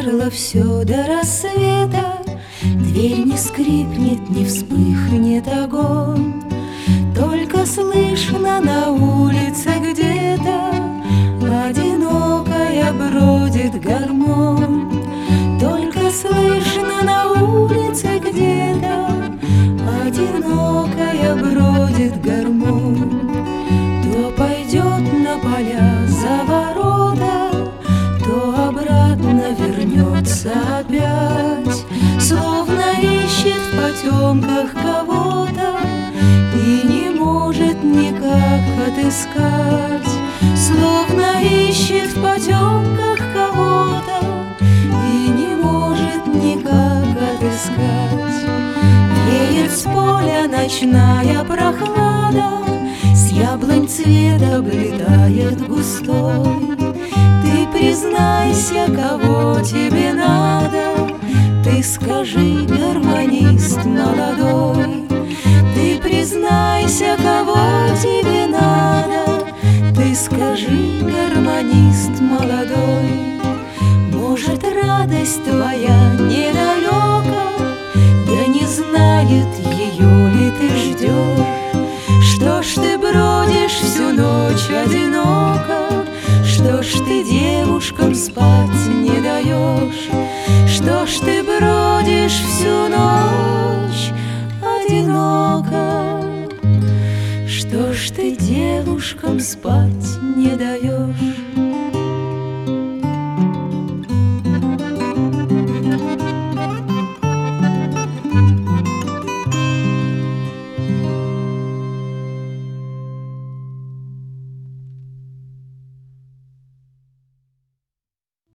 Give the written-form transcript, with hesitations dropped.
замерло все до рассвета, дверь не скрипнет, не вспыхнет огонь. Только слышно на улице где-то одинокая бродит гармонь. Только слышно на улице где-то одинокая бродит гармонь. То пойдет на поля за ворота, то обратно вернется опять, словно ищет в потемках кого-то и не может никак отыскать. Словно ищет в потемках кого-то и не может никак отыскать. Веет с поля ночная прохлада, с яблонь цвет облетает густой. Ты признайся, кого тебе надо, ты скажи, гармонист молодой. Ты признайся, кого тебе надо, ты скажи, гармонист молодой. Может, радость твоя недалека, да не знает ее ли ты ждешь. Что ж ты бродишь всю ночь одиноко, что ж ты девушкам спать не даешь? Что ж ты бродишь всю ночь одиноко, что ж ты девушкам спать не даешь?